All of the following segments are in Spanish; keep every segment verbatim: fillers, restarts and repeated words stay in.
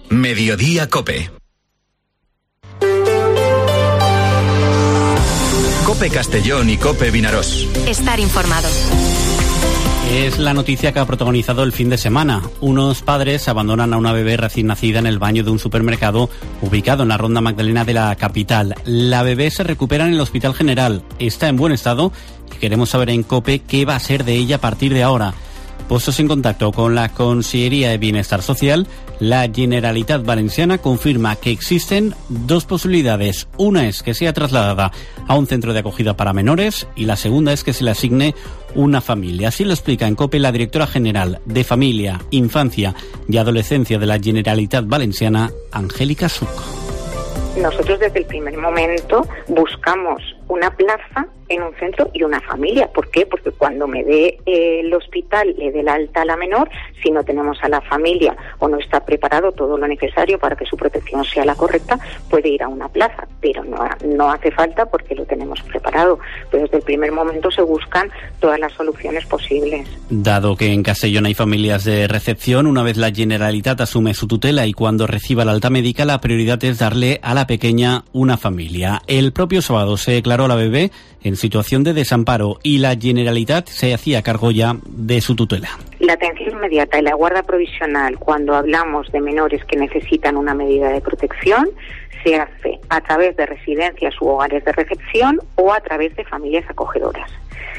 Mediodía COPE. COPE Castellón y COPE Vinarós. Estar informado. Es la noticia que ha protagonizado el fin de semana. Unos padres abandonan a una bebé recién nacida en el baño de un supermercado ubicado en la Ronda Magdalena de la capital. La bebé se recupera en el Hospital General. Está en buen estado y queremos saber en COPE qué va a ser de ella a partir de ahora. Puestos en contacto con la Consellería de Bienestar Social, la Generalitat Valenciana confirma que existen dos posibilidades. Una es que sea trasladada a un centro de acogida para menores y la segunda es que se le asigne una familia. Así lo explica en COPE la directora general de Familia, Infancia y Adolescencia de la Generalitat Valenciana, Angélica Suc. Nosotros desde el primer momento buscamos una plaza en un centro y una familia. ¿Por qué? Porque cuando me dé eh, el hospital, le dé la alta a la menor, si no tenemos a la familia o no está preparado todo lo necesario para que su protección sea la correcta, puede ir a una plaza, pero no, no hace falta porque lo tenemos preparado. Pero desde el primer momento se buscan todas las soluciones posibles. Dado que en Castellón hay familias de recepción, una vez la Generalitat asume su tutela y cuando reciba la alta médica, la prioridad es darle a la pequeña una familia. El propio sábado se declaró a la bebé en situación de desamparo y la Generalitat se hacía cargo ya de su tutela. La atención inmediata y la guarda provisional, cuando hablamos de menores que necesitan una medida de protección, se hace a través de residencias u hogares de recepción o a través de familias acogedoras.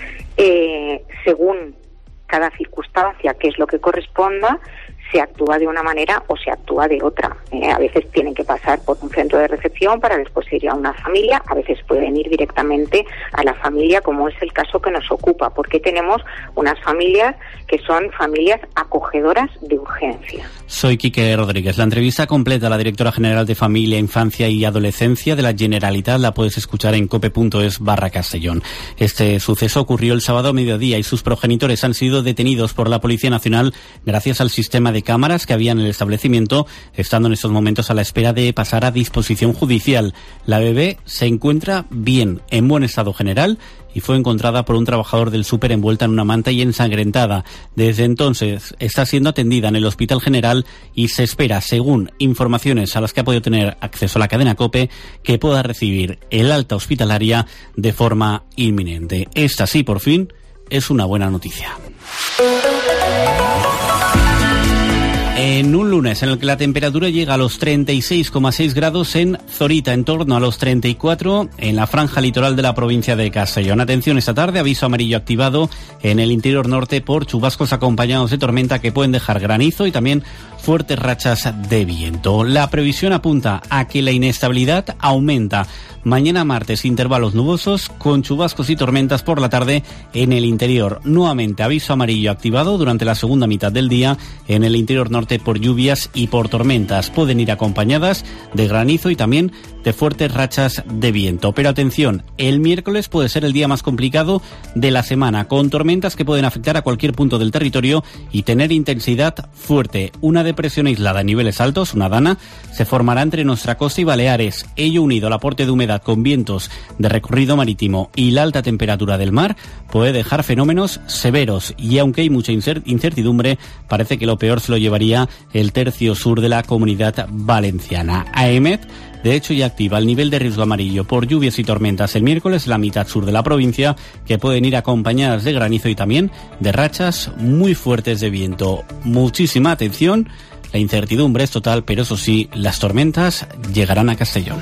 Eh, según cada circunstancia, que es lo que corresponda, se actúa de una manera o se actúa de otra. Eh, a veces tienen que pasar por un centro de recepción para después ir a una familia, a veces pueden ir directamente a la familia, como es el caso que nos ocupa, porque tenemos unas familias que son familias acogedoras de urgencia. Soy Quique Rodríguez. La entrevista completa a la directora general de Familia, Infancia y Adolescencia de la Generalitat la puedes escuchar en cope.es barra Castellón. Este suceso ocurrió el sábado a mediodía y sus progenitores han sido detenidos por la Policía Nacional gracias al sistema de de cámaras que había en el establecimiento, estando en estos momentos a la espera de pasar a disposición judicial. La bebé se encuentra bien, en buen estado general, y fue encontrada por un trabajador del súper envuelta en una manta y ensangrentada. Desde entonces está siendo atendida en el Hospital General y se espera, según informaciones a las que ha podido tener acceso a la cadena COPE, que pueda recibir el alta hospitalaria de forma inminente. Esta sí, por fin, es una buena noticia. En un lunes en el que la temperatura llega a los treinta y seis coma seis grados en Zorita, en torno a los treinta y cuatro en la franja litoral de la provincia de Castellón. Atención, esta tarde aviso amarillo activado en el interior norte por chubascos acompañados de tormenta que pueden dejar granizo y también fuertes rachas de viento. La previsión apunta a que la inestabilidad aumenta. Mañana martes intervalos nubosos con chubascos y tormentas por la tarde en el interior. Nuevamente aviso amarillo activado durante la segunda mitad del día en el interior norte por lluvias y por tormentas. Pueden ir acompañadas de granizo y también de fuertes rachas de viento. Pero atención, el miércoles puede ser el día más complicado de la semana, con tormentas que pueden afectar a cualquier punto del territorio y tener intensidad fuerte. Una depresión aislada a niveles altos, una dana, se formará entre nuestra costa y Baleares. Ello unido al aporte de humedad con vientos de recorrido marítimo y la alta temperatura del mar puede dejar fenómenos severos y aunque hay mucha incertidumbre, parece que lo peor se lo llevaría el tercio sur de la Comunidad Valenciana. AEMET, de hecho, ya activa el nivel de riesgo amarillo por lluvias y tormentas el miércoles en la mitad sur de la provincia, que pueden ir acompañadas de granizo y también de rachas muy fuertes de viento. Muchísima atención. La incertidumbre es total, pero eso sí, las tormentas llegarán a Castellón.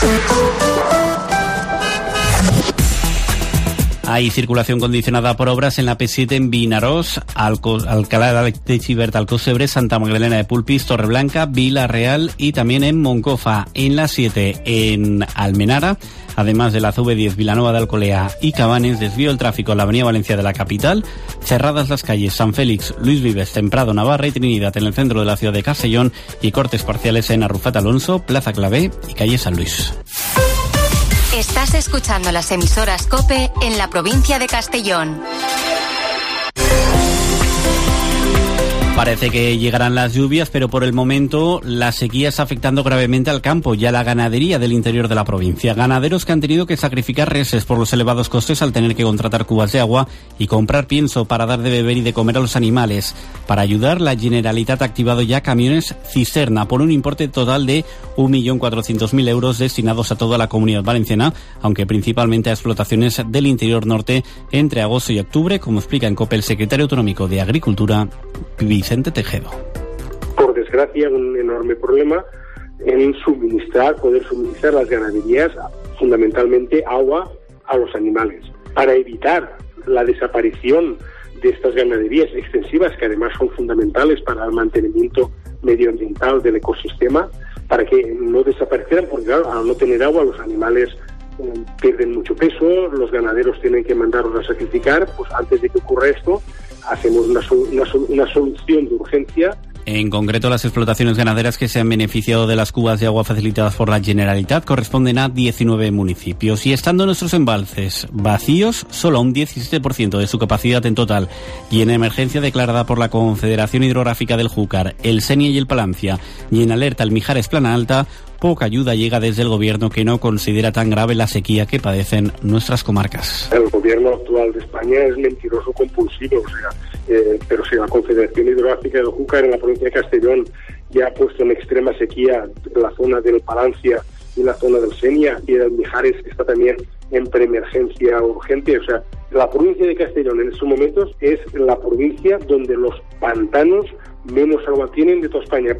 Hay circulación condicionada por obras en la P siete en Vinarós, Alco, Alcalá de Xivert, Alcocebre, Santa Magdalena de Pulpís, Torreblanca, Vila Real y también en Moncofa. En la siete en Almenara, además de la C V diez Vilanova de Alcolea y Cabanes, desvío el tráfico en la Avenida Valencia de la capital, cerradas las calles San Félix, Luis Vives, Temprado, Navarra y Trinidad en el centro de la ciudad de Castellón y cortes parciales en Arrufat Alonso, Plaza Clavé y calle San Luis. Estás escuchando las emisoras COPE en la provincia de Castellón. Parece que llegarán las lluvias, pero por el momento la sequía está afectando gravemente al campo y a la ganadería del interior de la provincia. Ganaderos que han tenido que sacrificar reses por los elevados costes al tener que contratar cubas de agua y comprar pienso para dar de beber y de comer a los animales. Para ayudar, la Generalitat ha activado ya camiones cisterna por un importe total de un millón cuatrocientos mil euros destinados a toda la Comunidad Valenciana, aunque principalmente a explotaciones del interior norte entre agosto y octubre, como explica en COPE el secretario autonómico de Agricultura, Vicente Tejedo. Por desgracia, un enorme problema en suministrar, poder suministrar las ganaderías, fundamentalmente agua a los animales. Para evitar la desaparición de estas ganaderías extensivas, que además son fundamentales para el mantenimiento medioambiental del ecosistema, para que no desaparecieran, porque claro, al no tener agua los animales eh, pierden mucho peso, los ganaderos tienen que mandarlos a sacrificar. Pues antes de que ocurra esto, hacemos una, una, una solución de urgencia. En concreto, las explotaciones ganaderas que se han beneficiado de las cubas de agua facilitadas por la Generalitat corresponden a diecinueve municipios. Y estando nuestros embalses vacíos, solo un diecisiete por ciento de su capacidad en total, y en emergencia declarada por la Confederación Hidrográfica del Júcar, el Senia y el Palancia, y en alerta el Mijares Plana Alta, poca ayuda llega desde el gobierno, que no considera tan grave la sequía que padecen nuestras comarcas. El gobierno actual de España es mentiroso compulsivo, o sea, eh, pero si la Confederación Hidrográfica del Júcar en la provincia de Castellón ya ha puesto en extrema sequía la zona del Palancia y la zona del Senia, y el Mijares está también en preemergencia urgente. O sea, la provincia de Castellón en estos momentos es la provincia donde los pantanos menos agua tienen de toda España.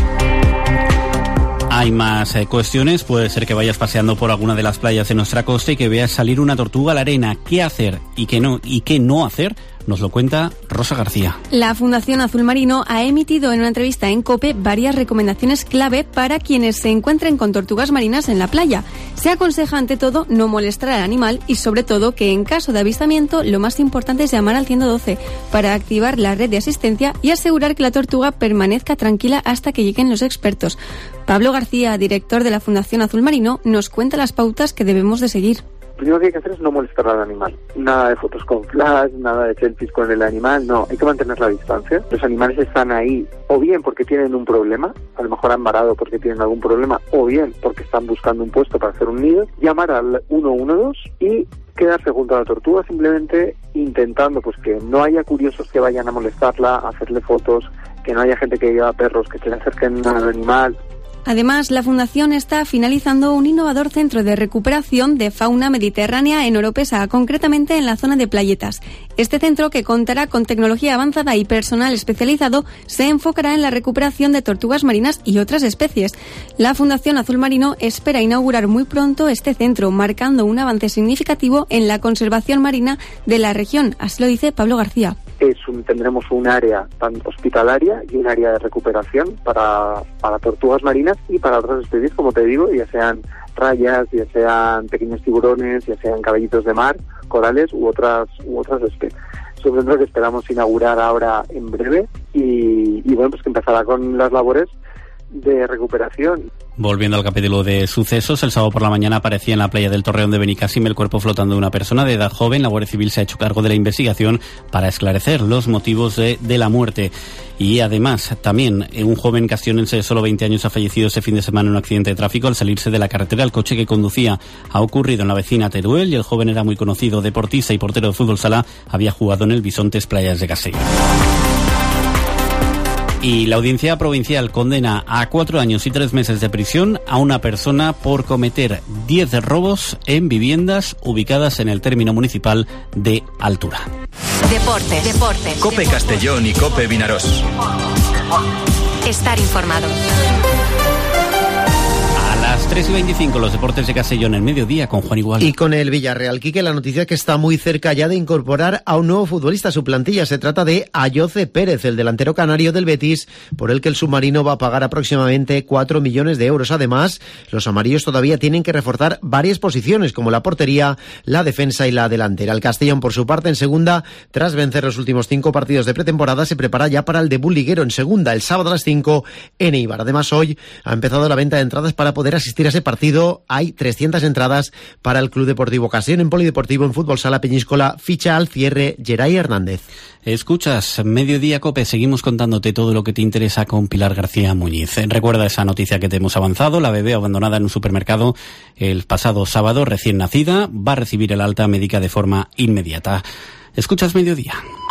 Hay más eh, cuestiones. Puede ser que vayas paseando por alguna de las playas de nuestra costa y que veas salir una tortuga a la arena. ¿Qué hacer y qué no, y qué no hacer? Nos lo cuenta Rosa García. La Fundación Azul Marino ha emitido en una entrevista en COPE varias recomendaciones clave para quienes se encuentren con tortugas marinas en la playa. Se aconseja ante todo no molestar al animal y sobre todo que en caso de avistamiento lo más importante es llamar al ciento doce para activar la red de asistencia y asegurar que la tortuga permanezca tranquila hasta que lleguen los expertos. Pablo García, director de la Fundación Azul Marino, nos cuenta las pautas que debemos de seguir. Lo primero que hay que hacer es no molestar al animal. Nada de fotos con flash, nada de selfies con el animal, no. Hay que mantener la distancia. Los animales están ahí o bien porque tienen un problema, a lo mejor han varado porque tienen algún problema, o bien porque están buscando un puesto para hacer un nido. Llamar al uno uno dos y quedarse junto a la tortuga, simplemente intentando pues que no haya curiosos que vayan a molestarla, a hacerle fotos, que no haya gente que lleva perros que se le acerquen al animal. Además, la Fundación está finalizando un innovador centro de recuperación de fauna mediterránea en Oropesa, concretamente en la zona de Playetas. Este centro, que contará con tecnología avanzada y personal especializado, se enfocará en la recuperación de tortugas marinas y otras especies. La Fundación Azul Marino espera inaugurar muy pronto este centro, marcando un avance significativo en la conservación marina de la región. Así lo dice Pablo García. Es un, tendremos un área hospitalaria y un área de recuperación para, para tortugas marinas y para otras especies, como te digo, ya sean rayas, ya sean pequeños tiburones, ya sean caballitos de mar, corales u otras u otras especies. Es un centro que esperamos inaugurar ahora en breve y, y bueno, pues que empezará con las labores de recuperación. Volviendo al capítulo de sucesos, el sábado por la mañana aparecía en la playa del Torreón de Benicàssim el cuerpo flotando de una persona de edad joven. La Guardia Civil se ha hecho cargo de la investigación para esclarecer los motivos de, de la muerte. Y además, también un joven castellonense de solo veinte años ha fallecido ese fin de semana en un accidente de tráfico al salirse de la carretera. El coche que conducía ha ocurrido en la vecina Teruel y el joven era muy conocido, deportista y portero de fútbol sala. Había jugado en el Bisontes Playas de Castellón. Y la Audiencia Provincial condena a cuatro años y tres meses de prisión a una persona por cometer diez robos en viviendas ubicadas en el término municipal de Altura. Deportes, deportes. COPE Castellón y COPE Vinarós. Estar informado. A las tres y veinticinco, los deportes de Castellón, en mediodía, con Juan Igual. Y con el Villarreal. Quique, la noticia que está muy cerca ya de incorporar a un nuevo futbolista a su plantilla. Se trata de Ayoce Pérez, el delantero canario del Betis, por el que el submarino va a pagar aproximadamente cuatro millones de euros. Además, los amarillos todavía tienen que reforzar varias posiciones, como la portería, la defensa y la delantera. El Castellón, por su parte, en segunda, tras vencer los últimos cinco partidos de pretemporada, se prepara ya para el debut liguero en segunda, el sábado a las cinco, en Eibar. Además, hoy ha empezado la venta de entradas para poder asistir a ese partido hay trescientas entradas para el Club Deportivo Ocasión. En Polideportivo, en Fútbol Sala Peñíscola, ficha al cierre Geray Hernández. Escuchas Mediodía Cope, seguimos contándote todo lo que te interesa con Pilar García Muñiz. Recuerda esa noticia que te hemos avanzado: la bebé abandonada en un supermercado el pasado sábado, recién nacida, va a recibir el alta médica de forma inmediata. Escuchas Mediodía.